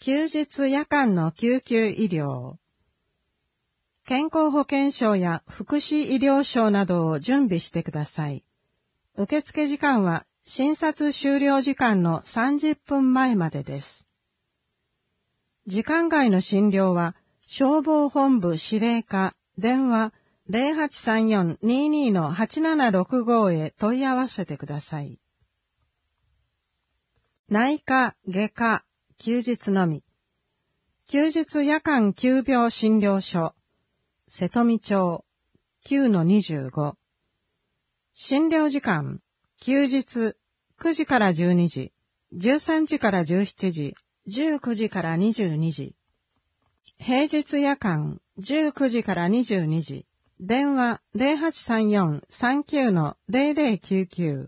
休日夜間の救急医療。健康保険証や福祉医療証などを準備してください。受付時間は診察終了時間の30分前までです。時間外の診療は消防本部司令課電話 0834-22-8765 へ問い合わせてください。内科、外科、休日のみ。休日夜間急病診療所、瀬戸美町 9-25。診療時間、休日9時から12時、13時から17時、19時から22時。平日夜間19時から22時。電話 0834-39-0099。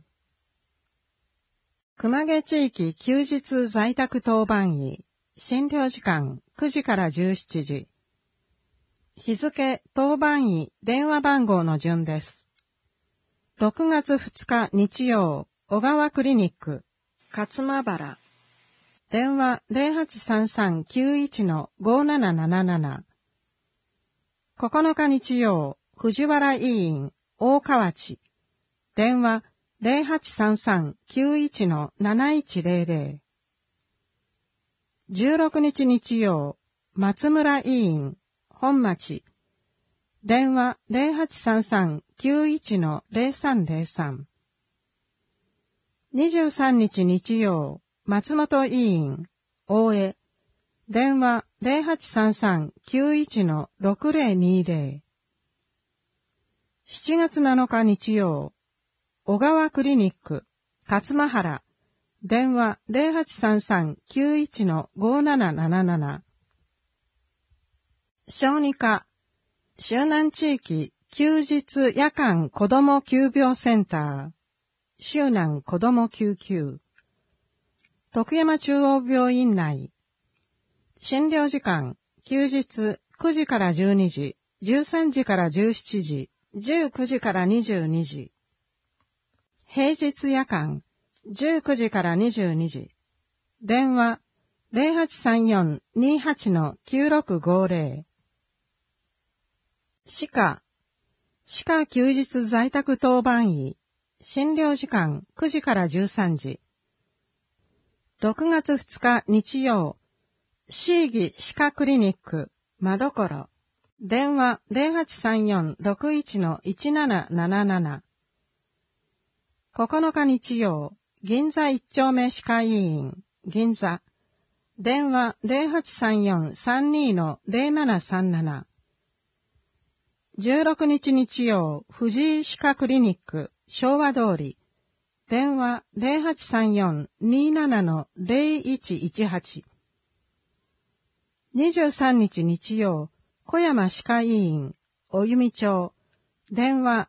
熊毛地域休日在宅当番医。診療時間9時から17時。日付当番医電話番号の順です。6月2日日曜、小川クリニック、勝間原。電話 0833-91-5777。9日日曜、藤原医院、大河内。電話 0833-91-7100。16日日曜、松村医院、本町。電話 0833-91-0303。23日日曜、松本医院、大江。電話 0833-91-6020。7月7日日曜、小川クリニック、勝間原。電話 0833-91-5777。小児科、周南地域休日夜間子ども急病センター、周南子ども救急。徳山中央病院内。診療時間、休日9時から12時、13時から17時、19時から22時。平日夜間、19時から22時。電話、0834-28-9650。歯科休日在宅当番医。診療時間9時から13時。6月2日日曜、椎木歯科クリニック、間所。電話 0834-61-1777。9日日曜、銀座一丁目歯科医院、銀座。電話 0834-32-0737。16日日曜、藤井歯科クリニック、昭和通り。電話 0834-27-0118。23日日曜、小山歯科医院、お弓町。電話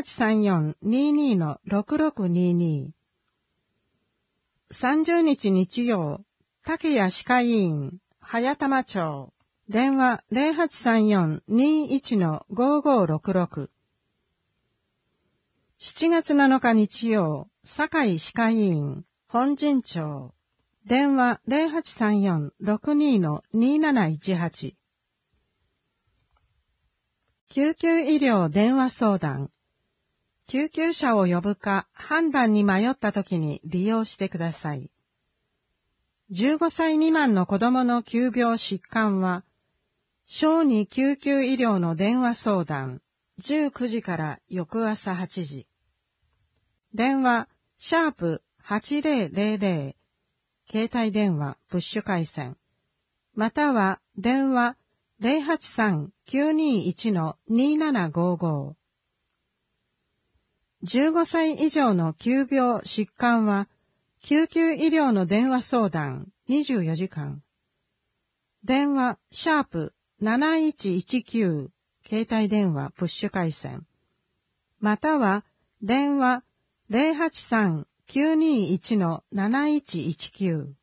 0834-22-6622。30日日曜、竹谷歯科医院、早玉町。電話 0834-21-5566。7月7日日曜、堺歯科医院、本陣町。電話 0834-62-2718。救急医療電話相談。救急車を呼ぶか判断に迷ったときに利用してください。15歳未満の子供の急病疾患は、小児救急医療の電話相談、19時から翌朝8時。電話、#8000、携帯電話、プッシュ回線。または、電話、083-921-2755。15歳以上の急病疾患は、救急医療の電話相談24時間。電話、#7119、携帯電話、プッシュ回線。または、電話、083-921-7119。